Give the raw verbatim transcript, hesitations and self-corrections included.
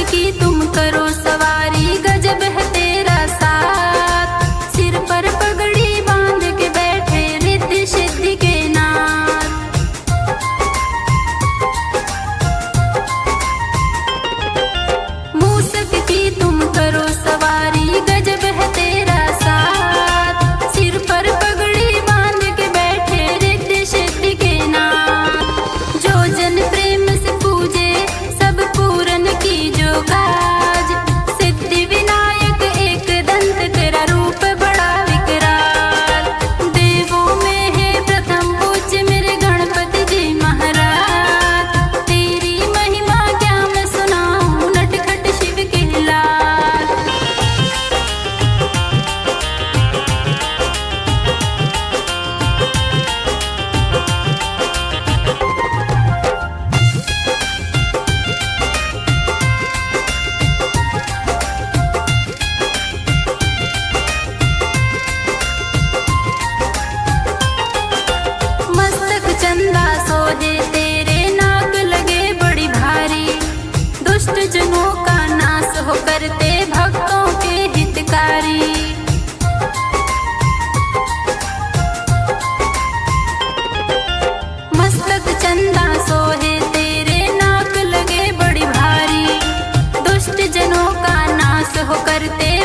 की तुम करो सवारी, गजब है तेरा साथ। सिर पर पगड़ी बांध के बैठे रिद्धि सिद्धि के नाथ। मूसक की तुम करो सवारी, गजब है तेरा साथ। सिर पर पगड़ी बांध के बैठे रिद्धि सिद्धि के नाथ। जो जन प्रेम से पूजे सब पूरन की जो काज। सिद्धि विनायक एक दंत तेरा रूप बड़ा विकराल। देवों में है प्रथम पूज्य मेरे गणपति जी महाराज। तेरी महिमा क्या मैं सुनाऊं नटखट शिव के लाल। मस्तक चंदा सोजे तेरे नाक लगे बड़ी भारी। दुष्ट जनों का नाश हो करते भक्तों के हितकारी। मस्तक चंदा सोहे तेरे नाक लगे बड़ी भारी। दुष्ट जनों का नाश हो करते